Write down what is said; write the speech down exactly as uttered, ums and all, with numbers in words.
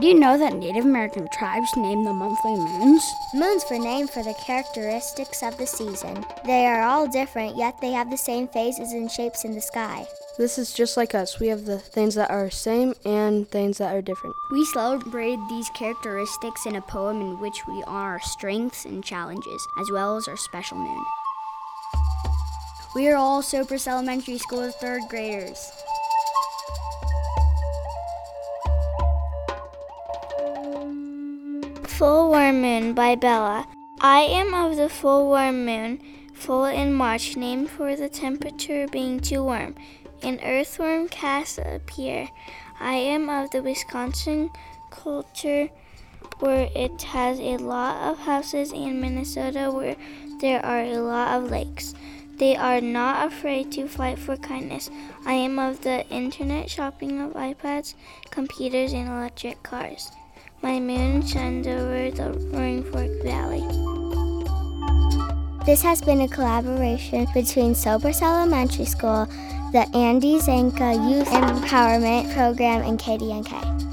Did you know that Native American tribes name the monthly moons? Moons were named for the characteristics of the season. They are all different, yet they have the same phases and shapes in the sky. This is just like us. We have the things that are same and things that are different. We celebrate these characteristics in a poem in which we honor our strengths and challenges, as well as our special moon. We are all Sopris Elementary School's third graders. Full Worm Moon by Bella. I am of the full worm moon, full in March, named for the temperature being too warm. An earthworm cast appear. I am of the Wisconsin culture, where it has a lot of houses, and Minnesota, where there are a lot of lakes. They are not afraid to fight for kindness. I am of the internet shopping of iPads, computers, and electric cars. My moon shines over the Roaring Fork Valley. This has been a collaboration between Sopris Elementary School, the Andy Zanka Youth Empowerment Program, and K D N K.